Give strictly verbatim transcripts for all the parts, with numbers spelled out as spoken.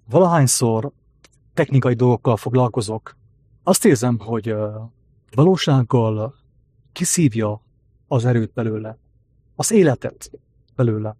Valahányszor technikai dolgokkal foglalkozok, azt érzem, hogy uh, valósággal kiszívja az erőt belőle, az életet belőle.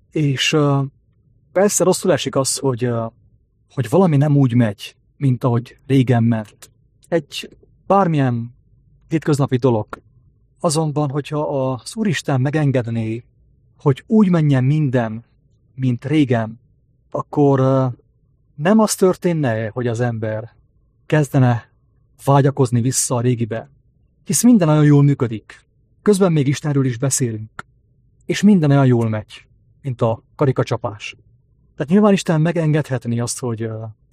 És uh, persze rosszul esik az, hogy, uh, hogy valami nem úgy megy, mint ahogy régen ment. Egy bármilyen hétköznapi dolog. Azonban, hogyha az Úristen megengedné, hogy úgy menjen minden, mint régen, akkor uh, nem az történne, hogy az ember kezdene vágyakozni vissza a régibe. Hisz minden olyan jól működik. Közben még Istenről is beszélünk. És minden olyan jól megy, mint a karikacsapás. Tehát nyilván Isten megengedhetné azt, hogy,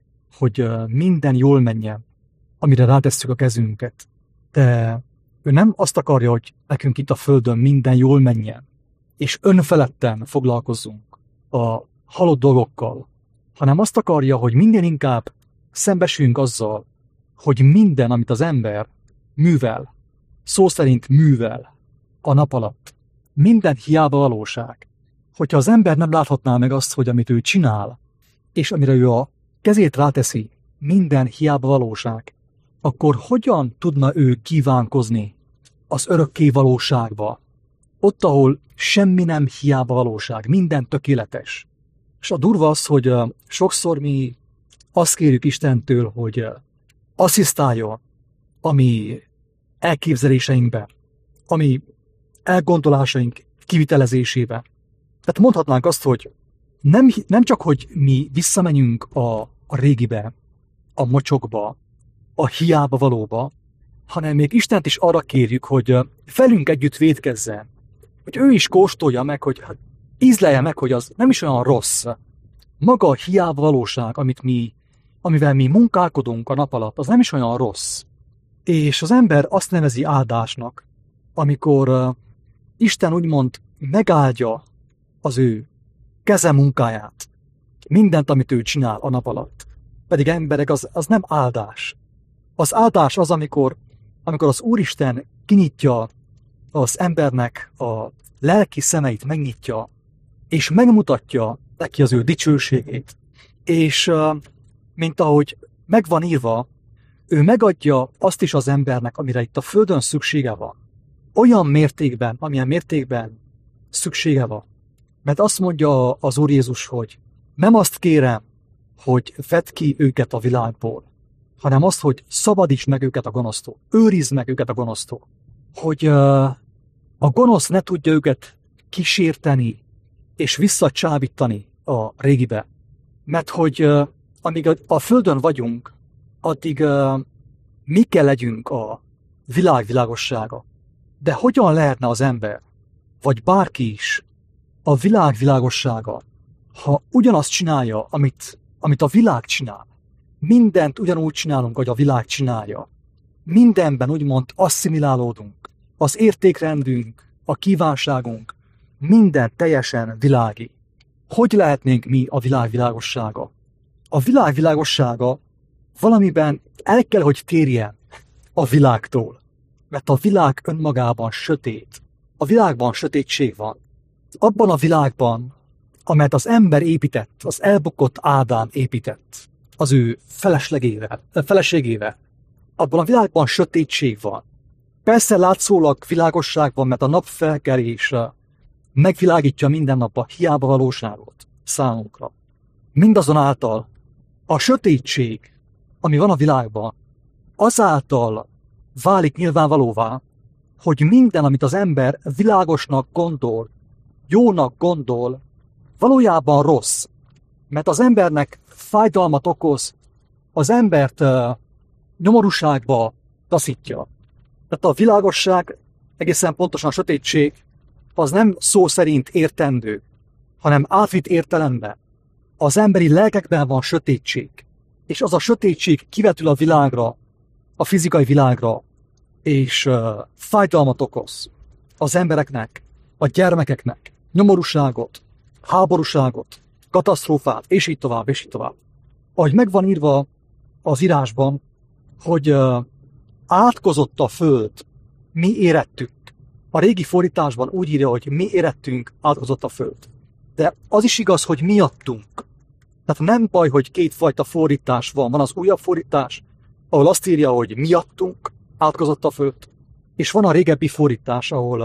hogy minden jól menjen, amire rátesszük a kezünket. De ő nem azt akarja, hogy nekünk itt a Földön minden jól menjen, és önfeledten foglalkozzunk a halott dolgokkal, hanem azt akarja, hogy minden inkább szembesüljünk azzal, hogy minden, amit az ember művel, szó szerint művel a nap alatt, minden hiába valóság. Hogyha az ember nem láthatná meg azt, hogy amit ő csinál, és amire ő a kezét ráteszi, minden hiába valóság, akkor hogyan tudna ő kívánkozni az örökké valóságba, ott, ahol semmi nem hiába valóság, minden tökéletes. És a durva az, hogy uh, sokszor mi azt kérjük Istentől, hogy uh, asszisztáljon a mi elképzeléseinkben, a mi elgondolásaink kivitelezésében. Tehát mondhatnánk azt, hogy nem, nem csak, hogy mi visszamenjünk a, a régibe, a mocsokba, a hiába valóba, hanem még Istent is arra kérjük, hogy uh, velünk együtt vétkezzen, hogy ő is kóstolja meg, hogy ízlelje meg, hogy az nem is olyan rossz. Maga a hiába valóság, amit mi, amivel mi munkálkodunk a nap alatt, az nem is olyan rossz. És az ember azt nevezi áldásnak, amikor uh, Isten úgymond megáldja az ő keze munkáját, mindent, amit ő csinál a nap alatt. Pedig emberek, az, az nem áldás. Az áldás az, amikor, amikor az Úristen kinyitja az embernek a lelki szemeit, megnyitja, és megmutatja neki az ő dicsőségét. És mint ahogy megvan írva, ő megadja azt is az embernek, amire itt a Földön szüksége van. Olyan mértékben, amilyen mértékben szüksége van. Mert azt mondja az Úr Jézus, hogy nem azt kérem, hogy vedd ki őket a világból, hanem azt, hogy szabadíts meg őket a gonosztól, őrizd meg őket a gonosztól. Hogy uh, a gonosz ne tudja őket kísérteni és visszacsábítani a régibe. Mert hogy uh, amíg a, a Földön vagyunk, addig uh, mi kell legyünk a világ világossága. De hogyan lehetne az ember, vagy bárki is a világ világossága, ha ugyanazt csinálja, amit, amit a világ csinál? Mindent ugyanúgy csinálunk, hogy a világ csinálja. Mindenben úgymond asszimilálódunk. Az értékrendünk, a kívánságunk, minden teljesen világi. Hogy lehetnénk mi a világ világossága? A világ világossága valamiben el kell, hogy térjen a világtól. Mert a világ önmagában sötét. A világban sötétség van. Abban a világban, amelyet az ember épített, az elbukott Ádám épített, az ő feleslegével, feleségével, abban a világban sötétség van. Persze látszólag világosság van, mert a nap felkelése megvilágítja minden nap a hiába valóságot számunkra. Mindazonáltal a sötétség, ami van a világban, azáltal válik nyilvánvalóvá, hogy minden, amit az ember világosnak gondol, jónak gondol, valójában rossz. Mert az embernek fájdalmat okoz, az embert uh, nyomorúságba taszítja. Tehát a világosság, egészen pontosan a sötétség, az nem szó szerint értendő, hanem átvitt értelemben. Az emberi lelkekben van sötétség, és az a sötétség kivetül a világra, a fizikai világra, és uh, fájdalmat okoz az embereknek, a gyermekeknek, nyomorúságot, háborúságot, katasztrófát, és így tovább, és így tovább. Ahogy megvan írva az írásban, hogy uh, átkozott a föld, mi érettünk. A régi fordításban úgy írja, hogy mi érettünk, átkozott a föld. De az is igaz, hogy miattunk. Tehát nem baj, hogy kétfajta fordítás van. Van az újabb fordítás, ahol azt írja, hogy miattunk átkozott a föld, és van a régebbi fordítás, ahol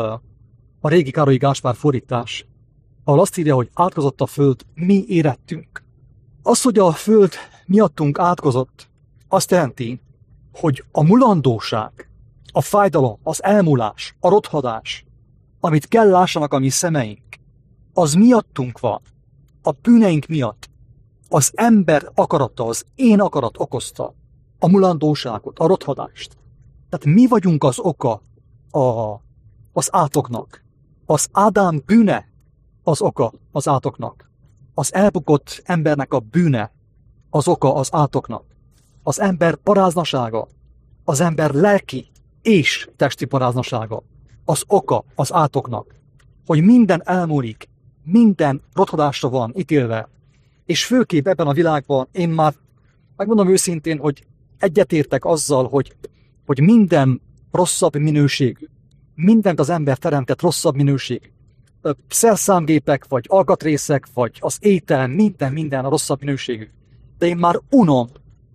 a régi Károlyi Gáspár fordítás, ahol azt írja, hogy átkozott a föld, mi érettünk. Az, hogy a föld miattunk átkozott, azt jelenti, hogy a mulandóság, a fájdalom, az elmúlás, a rothadás, amit kell lássanak a mi szemeink, az miattunk van, a bűneink miatt. Az ember akarata, az én akarat okozta a mulandóságot, a rothadást. Tehát mi vagyunk az oka a, az átoknak. Az Ádám bűne az oka az átoknak. Az elbukott embernek a bűne az oka az átoknak. Az ember paráznasága, az ember lelki és testi paráznasága az oka az átoknak. Hogy minden elmúlik, minden rothadásra van ítélve. És főképp ebben a világban én már megmondom őszintén, hogy egyetértek azzal, hogy, hogy minden rosszabb minőségű, mindent az ember teremtett rosszabb minőségű. Szerszámgépek, vagy alkatrészek, vagy az étel, minden, minden a rosszabb minőségű. De én már unom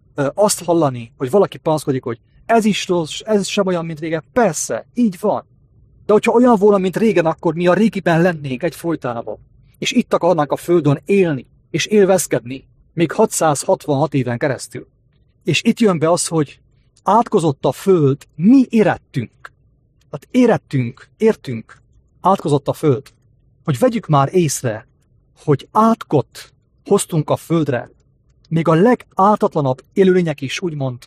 azt hallani, hogy valaki panaszkodik, hogy ez is rossz, ez sem olyan, mint régen. Persze, így van. De hogyha olyan volna, mint régen, akkor mi a régiben lennénk egyfolytában. És itt akarnánk a földön élni, és élvezkedni, még hatszázhatvanhat éven keresztül. És itt jön be az, hogy átkozott a föld, mi érettünk. Tehát érettünk, értünk, átkozott a föld. Hogy vegyük már észre, hogy átkot hoztunk a földre, még a legártatlanabb élőlények is úgymond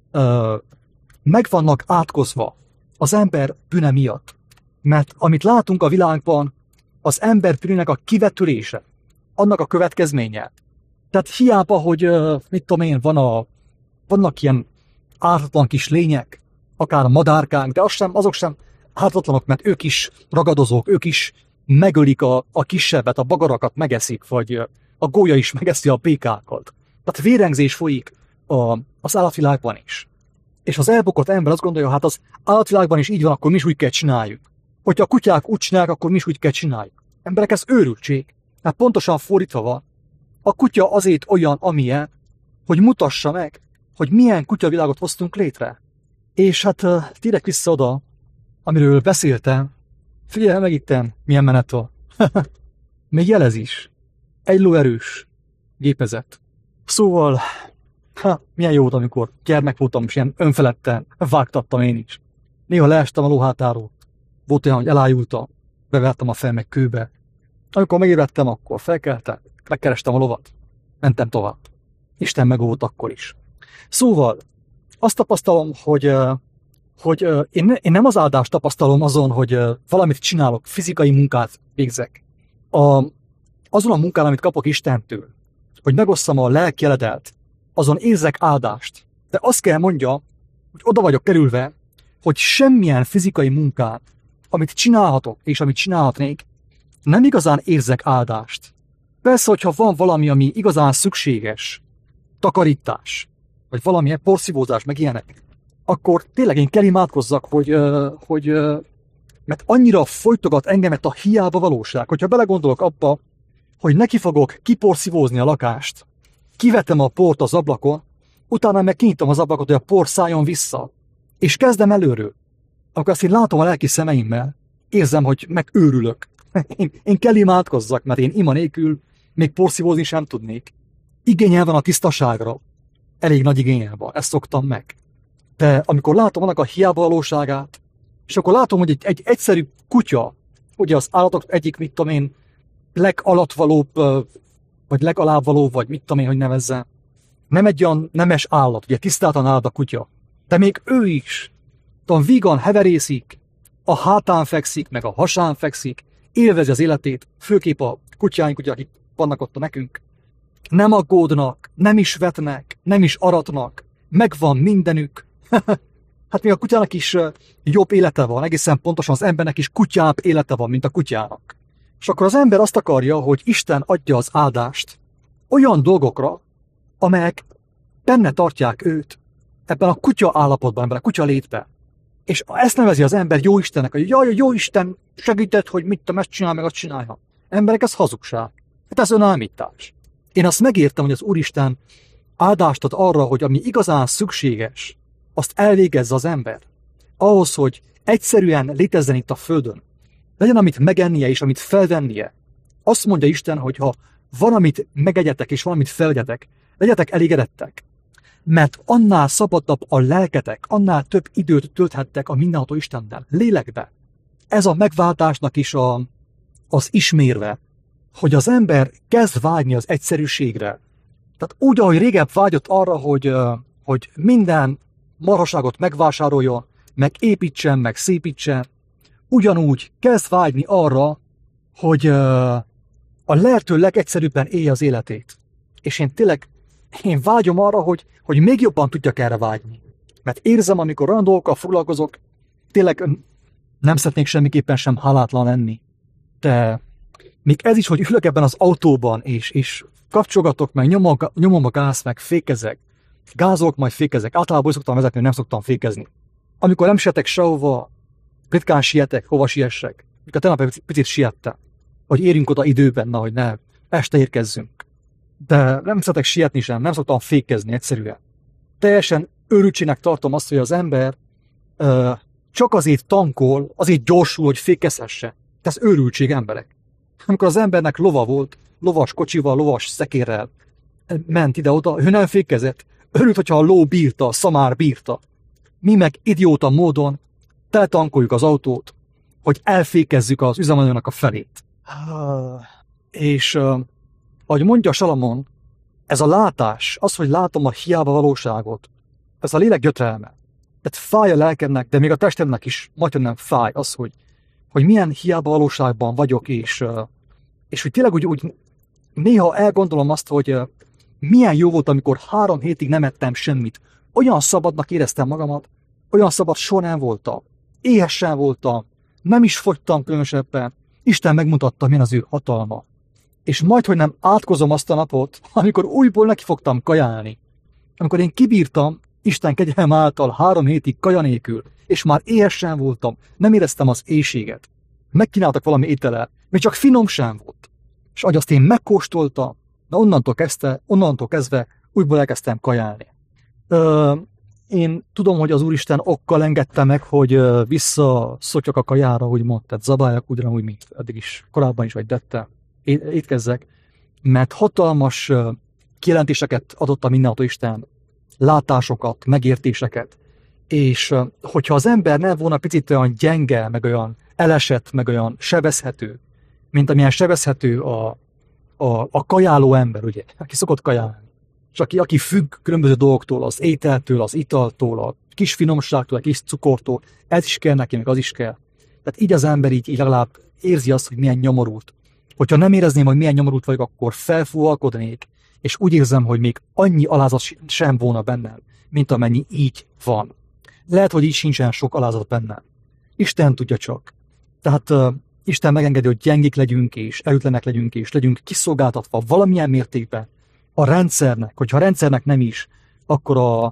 ö, meg vannak átkozva az ember bűne miatt. Mert amit látunk a világban, az ember bűnének a kivetülése, annak a következménye. Tehát hiába, hogy mit tudom én, van a, vannak ilyen ártatlan kis lények, akár a madárkánk, de az sem, azok sem ártatlanok, mert ők is ragadozók, ők is megölik a, a kisebbet, a bagarakat megeszik, vagy a gólya is megeszi a békákat. Tehát vérengzés folyik a, az állatvilágban is. És az elbukott ember azt gondolja, hát az állatvilágban is így van, akkor mi is úgy kell csináljuk. Hogyha a kutyák úgy csinálják, akkor mi is úgy kell csináljuk. Emberek, ez őrültség. Hát pontosan fordítva van. A kutya azért olyan, amilyen, hogy mutassa meg, hogy milyen kutyavilágot hoztunk létre. És hát uh, térek vissza oda, amiről beszéltem. Figyelj meg itten, milyen menet van. Még jelez is. Egy lóerős gépezet. Szóval, ha, milyen jó volt, amikor gyermek voltam, és ilyen önfeledten vágtattam én is. Néha leestem a lóhátáról. Volt olyan, hogy elájultam, bevertem a fel meg kőbe. Amikor megébredtem, akkor felkeltem, megkerestem a lovat, mentem tovább. Isten megóvott akkor is. Szóval, azt tapasztalom, hogy, hogy én, én nem az áldást tapasztalom azon, hogy valamit csinálok, fizikai munkát végzek. A, azon a munkán, amit kapok Istentől, hogy megosszam a lelkjeledelt, azon érzek áldást. De azt kell mondja, hogy oda vagyok kerülve, hogy semmilyen fizikai munkán, amit csinálhatok, és amit csinálhatnék, nem igazán érzek áldást. Persze, hogyha van valami, ami igazán szükséges, takarítás, vagy valamilyen porszívózás, meg ilyenek, akkor tényleg én kell imádkozzak, hogy, hogy mert annyira folytogat engemet a hiába valóság, hogyha belegondolok abba, hogy neki fogok kiporszívózni a lakást, kivetem a port az ablakon, utána meg kinyitom az ablakot, hogy a por szálljon vissza, és kezdem előről. Akkor azt én látom a lelki szemeimmel, érzem, hogy megőrülök. Én, én kell imádkozzak, mert én ima nélkül még porszívózni sem tudnék. Igényel van a tisztaságra. Elég nagy igényel van, ezt szoktam meg. De amikor látom annak a hiába valóságát, és akkor látom, hogy egy, egy egyszerű kutya, ugye az állatok egyik, mit tudom én, legalattvalóbb, vagy legalábbvalóbb, vagy mit tudom én, hogy nevezze. Nem egy olyan nemes állat, ugye tisztáltan állat a kutya. De még ő is, tudom, vígan heverészik, a hátán fekszik, meg a hasán fekszik, élvezi az életét, főképp a kutyáink, ugye, akik vannak ott a nekünk. Nem aggódnak, nem is vetnek, nem is aratnak, megvan mindenük. Hát még a kutyának is jobb élete van, egészen pontosan az embernek is kutyább élete van, mint a kutyának. És akkor az ember azt akarja, hogy Isten adja az áldást olyan dolgokra, amelyek benne tartják őt, ebben a kutya állapotban, ebben a kutya létben. És ezt nevezi az ember jó Istennek, hogy jaj, jó Isten segített, hogy mit tudom, ezt csinál, meg azt csinálja. Emberek, ez hazugság. Hát ez önállítás. Én azt megértem, hogy az Úristen áldást ad arra, hogy ami igazán szükséges, azt elvégezze az ember. Ahhoz, hogy egyszerűen létezzen itt a földön. Legyen, amit megennie és amit felvennie. Azt mondja Isten, hogy ha van, amit megegyetek és valamit felvegyetek, legyetek elégedettek. Mert annál szabadabb a lelketek, annál több időt tölthettek a mindenható Istennel, lélekbe. Ez a megváltásnak is a, az ismérve, hogy az ember kezd vágyni az egyszerűségre. Tehát úgy, ahogy régebb vágyott arra, hogy, hogy minden marhaságot megvásároljon, meg építsen, meg szépítsen, ugyanúgy kezd vágyni arra, hogy a lehető legegyszerűbben élje az életét. És én tényleg, én vágyom arra, hogy, hogy még jobban tudjak erre vágyni. Mert érzem, amikor olyan dolgokkal foglalkozok, tényleg nem szeretnék semmiképpen sem hálátlan lenni. De még ez is, hogy ülök ebben az autóban, és, és kapcsolgatok, meg nyomom, nyomom a gáz, meg fékezek. Gázolok, majd fékezek. Általában úgy szoktam vezetni, hogy nem szoktam fékezni. Amikor nem sietek sehova, ritkán sietek, hova siessek. Mikor tegnap egy picit siettem, hogy érjünk oda időben, na, hogy ne este érkezzünk. De nem szeretek sietni sem, nem szoktam fékezni egyszerűen. Teljesen őrültségnek tartom azt, hogy az ember uh, csak azért tankol, azért gyorsul, hogy fékezhesse. Ez őrültség, emberek. Amikor az embernek lova volt, lovas kocsival, lovas szekérrel ment ide-oda, ő nem fékezett. Örült, hogyha a ló bírta, a szamár bírta. Mi meg idióta módon teltankoljuk az autót, hogy elfékezzük az üzemanyagnak a felét. És uh, ahogy mondja Salamon, ez a látás, az, hogy látom a hiába valóságot, ez a lélek gyötrelme. Tehát fáj a lelkemnek, de még a testemnek is majdnem nem fáj az, hogy, hogy milyen hiába valóságban vagyok, és, uh, és hogy tényleg úgy, úgy néha elgondolom azt, hogy uh, milyen jó volt, amikor három hétig nem ettem semmit. Olyan szabadnak éreztem magamat, olyan szabad soha nem voltam. Éhesen voltam, nem is fogytam különösebben. Isten megmutatta, milyen az ő hatalma. És majdhogy nem átkozom azt a napot, amikor újból nekifogtam kajálni. Amikor én kibírtam Isten kegyelem által három hétig kaja nélkül, és már éhesen voltam, nem éreztem az éhséget. Megkínáltak valami étele, még csak finom sem volt. És ahogy azt én megkóstoltam, de onnantól kezdve, onnantól kezdve újból elkezdtem kajálni. Ö, én tudom, hogy az Úristen okkal engedte meg, hogy visszaszotjak a kajára, úgymond, tehát zabáljak ugyanúgy, mint eddig is, korábban is, vagy tettem, étkezzek, mert hatalmas kijelentéseket adott a mindenható Isten, látásokat, megértéseket, és hogyha az ember nem volna picit olyan gyenge, meg olyan elesett, meg olyan sebezhető, mint amilyen sebezhető a, a, a kajáló ember, ugye, aki szokott kajálni, és aki, aki függ különböző dolgoktól, az ételtől, az italtól, a kis finomságtól, a kis cukortól, ez is kell neki, meg az is kell. Tehát így az ember így, így legalább érzi azt, hogy milyen nyomorult. Hogyha nem érezném, hogy milyen nyomorult vagyok, akkor felfúvalkodnék, és úgy érzem, hogy még annyi alázat sem volna bennem, mint amennyi így van. Lehet, hogy így sincsen sok alázat bennem. Isten tudja csak. Tehát uh, Isten megengedi, hogy gyengék legyünk, és erőtlenek legyünk, és legyünk kiszolgáltatva valamilyen mértékben a rendszernek, hogyha a rendszernek nem is, akkor a,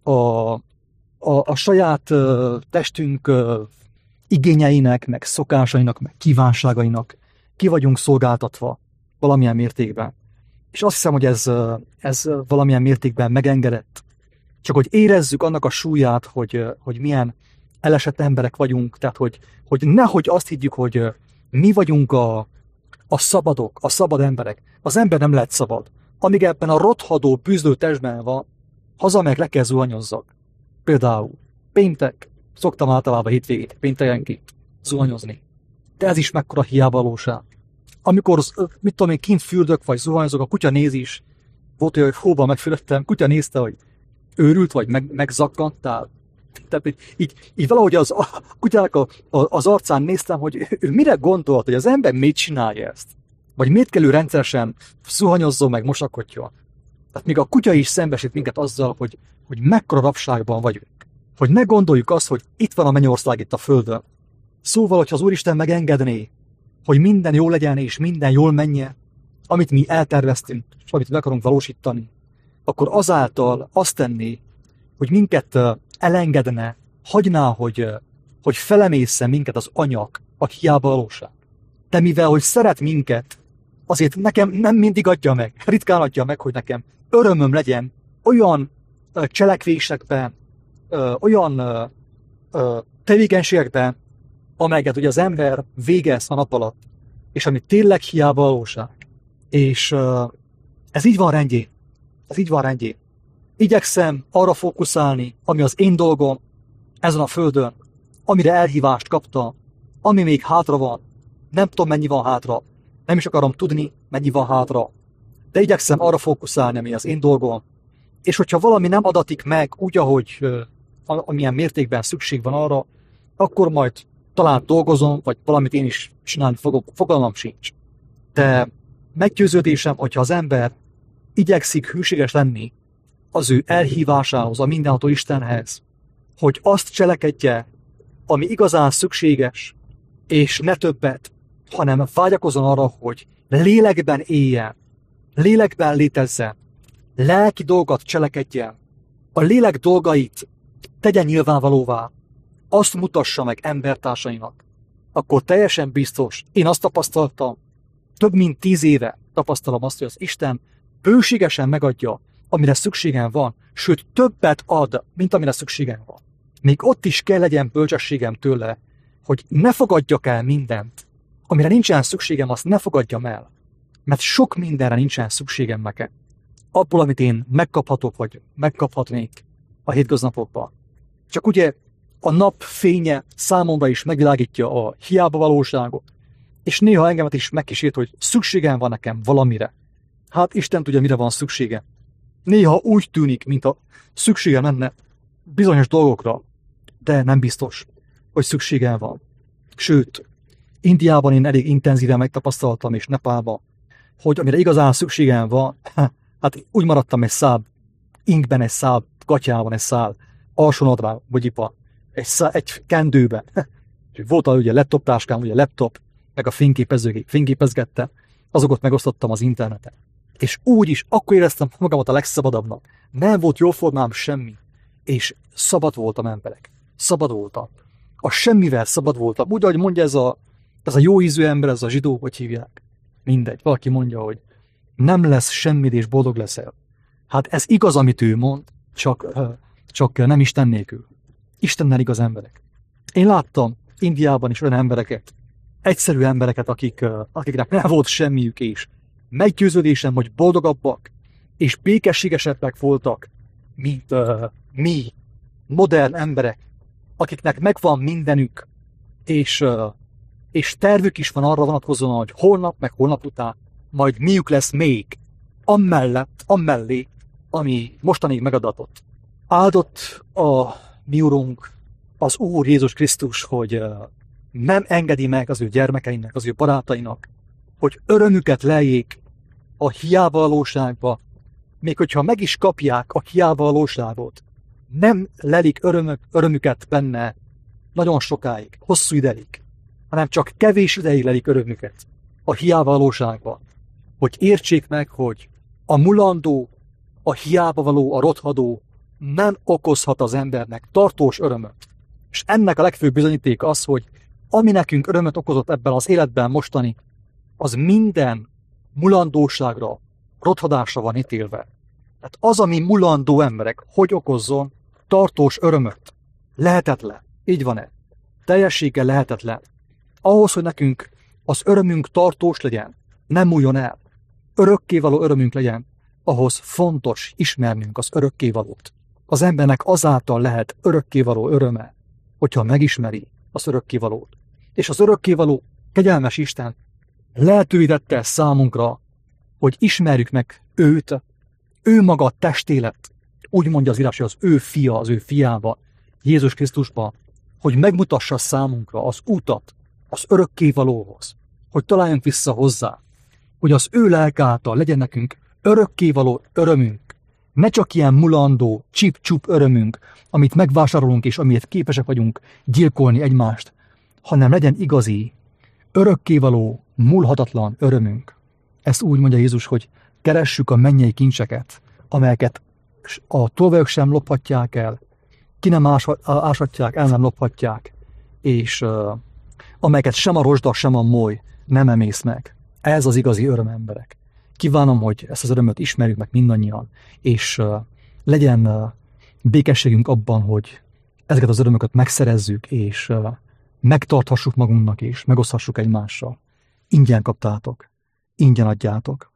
a, a, a saját uh, testünk uh, igényeinek, meg szokásainak, meg kívánságainak ki vagyunk szolgáltatva valamilyen mértékben. És azt hiszem, hogy ez, uh, ez valamilyen mértékben megengedett. Csak hogy érezzük annak a súlyát, hogy, uh, hogy milyen elesett emberek vagyunk, tehát hogy, hogy nehogy azt higgyük, hogy uh, mi vagyunk a, a szabadok, a szabad emberek. Az ember nem lehet szabad. Amíg ebben a rothadó, bűzlő testben van, hazamegyek, le kell zuhanyozzak. Például péntek, szoktam általában hétvégét, péntekenként zuhanyozni. De ez is mekkora hiába valóság. Amikor, mit tudom én, kint fürdök, vagy zuhanyozok, a kutya néz is. Volt olyan, hogy hóban megfürödtem, kutya nézte, hogy őrült, vagy meg, megzakkantál. Tehát így, így, így valahogy az, a kutyának a, a, az arcán néztem, hogy ő, ő mire gondolt, hogy az ember miért csinálja ezt. Vagy miért kell ő rendszeresen szuhanyozzon meg mosakodjon. Tehát még a kutya is szembesít minket azzal, hogy, hogy mekkora rabságban vagyunk. Hogy ne gondoljuk azt, hogy itt van a mennyország itt a földön. Szóval, hogyha az Úristen megengedné, hogy minden jól legyen és minden jól menjen, amit mi elterveztünk, és amit meg akarunk valósítani, akkor azáltal azt tenné, hogy minket elengedne, hagyná, hogy, hogy felemészze minket az anyag, a hiába valóság. De mivel, hogy szeret minket, azért nekem nem mindig adja meg, ritkán adja meg, hogy nekem örömöm legyen olyan ö, cselekvésekben, ö, olyan ö, ö, tevékenységekben, amelyeket ugye az ember végez a nap alatt, és ami tényleg hiába valóság. És ö, ez így van rendjén. Ez így van rendjén. Igyekszem arra fókuszálni, ami az én dolgom ezen a földön, amire elhívást kaptam, ami még hátra van. Nem tudom, mennyi van hátra. Nem is akarom tudni, mennyi van hátra. De igyekszem arra fókuszálni, ami az én dolgom. És hogyha valami nem adatik meg úgy, ahogy ö, amilyen mértékben szükség van arra, akkor majd talán dolgozom, vagy valamit én is csinálni fogok, fogalmam sincs. De meggyőződésem, hogyha az ember igyekszik hűséges lenni az ő elhívásához, a mindenható Istenhez, hogy azt cselekedje, ami igazán szükséges, és ne többet, hanem vágyakozzon arra, hogy lélekben éljen, lélekben létezzen, lelki dolgot cselekedjen, a lélek dolgait tegyen nyilvánvalóvá, azt mutassa meg embertársainak, akkor teljesen biztos, én azt tapasztaltam, több mint tíz éve tapasztalom azt, hogy az Isten bőségesen megadja, amire szükségem van, sőt többet ad, mint amire szükségem van. Még ott is kell legyen bölcsességem tőle, hogy ne fogadjak el mindent, amire nincsen szükségem, azt ne fogadjam el, mert sok mindenre nincsen szükségem nekem. Abból, amit én megkaphatok, vagy megkaphatnék a hétköznapokban. Csak ugye a nap fénye számomra is megvilágítja a hiába valóságot, és néha engemet is megkísért, hogy szükségem van nekem valamire. Hát Isten tudja, mire van szükségem. Néha úgy tűnik, mint a szükségem lenne bizonyos dolgokra, de nem biztos, hogy szükségem van. Sőt, Indiában én elég intenzíven megtapasztaltam, és Nepálban, hogy amire igazán szükségem van, hát úgy maradtam egy szál inkben, egy szál gatyában, egy szál alsónadrág, vagy ipa, egy, szál, egy kendőben. Volt ugye laptop táskám, ugye laptop, meg a fényképezőgép, fényképezgettem, azokat megosztottam az interneten. És úgy is, akkor éreztem magamat a legszabadabbnak. Nem volt jóformám semmi, és szabad voltam, emberek. Szabad voltam. A semmivel szabad voltam. Úgy, ahogy mondja ez a, ez a jó ízű ember, ez a zsidó, hogy hívják. Mindegy. Valaki mondja, hogy nem lesz semmit, és boldog leszel. Hát ez igaz, amit ő mond, csak, csak nem Isten nélkül. Istennel igaz emberek. Én láttam Indiában is olyan embereket, egyszerű embereket, akik, akiknek nem volt semmiük, és meggyőződésem, hogy boldogabbak és békességesebbek voltak, mint uh, mi, modern emberek, akiknek megvan mindenük, és, uh, és tervük is van arra vonatkozóan, hogy holnap, meg holnap után majd miük lesz még, amellett, amellé, ami mostanig megadatott. Áldott a mi Urunk, az Úr Jézus Krisztus, hogy uh, nem engedi meg az ő gyermekeinek, az ő barátainak, hogy örömüket leljék a hiába valóságba, még hogyha meg is kapják a hiába valóságot, nem lelik örömök, örömüket benne nagyon sokáig, hosszú ideig, hanem csak kevés ideig lelik örömüket a hiába valóságban, hogy értsék meg, hogy a mulandó, a hiába való, a rothadó nem okozhat az embernek tartós örömöt. És ennek a legfőbb bizonyíték az, hogy ami nekünk örömöt okozott ebben az életben mostani, az minden mulandóságra, rothadásra van ítélve. Tehát az, ami mulandó emberek, hogy okozzon tartós örömöt. Lehetetlen. Így van-e? Teljességgel lehetetlen. Ahhoz, hogy nekünk az örömünk tartós legyen, nem múljon el, örökkévaló örömünk legyen, ahhoz fontos ismernünk az örökkévalót. Az embernek azáltal lehet örökkévaló öröme, hogyha megismeri az örökkévalót. És az örökkévaló kegyelmes Isten lehetővé tette számunkra, hogy ismerjük meg őt, ő maga testélet, úgy mondja az írás, hogy az ő fia, az ő fiába, Jézus Krisztusba, hogy megmutassa számunkra az utat az örökkévalóhoz, hogy találjunk vissza hozzá, hogy az ő lelke által legyen nekünk örökkévaló örömünk, ne csak ilyen mulandó, csip-csup örömünk, amit megvásárolunk és amiért képesek vagyunk gyilkolni egymást, hanem legyen igazi, örökkévaló, múlhatatlan örömünk. Ezt úgy mondja Jézus, hogy keressük a mennyei kincseket, amelyeket a tolvajok sem lophatják el, ki nem áshatják, el nem lophatják, és uh, amelyeket sem a rozsda, sem a moly nem emész meg. Ez az igazi öröm, emberek. Kívánom, hogy ezt az örömöt ismerjük meg mindannyian, és uh, legyen uh, békességünk abban, hogy ezeket az örömöket megszerezzük, és uh, megtarthassuk magunknak, és megoszthassuk egymással. Ingyen kaptátok, ingyen adjátok.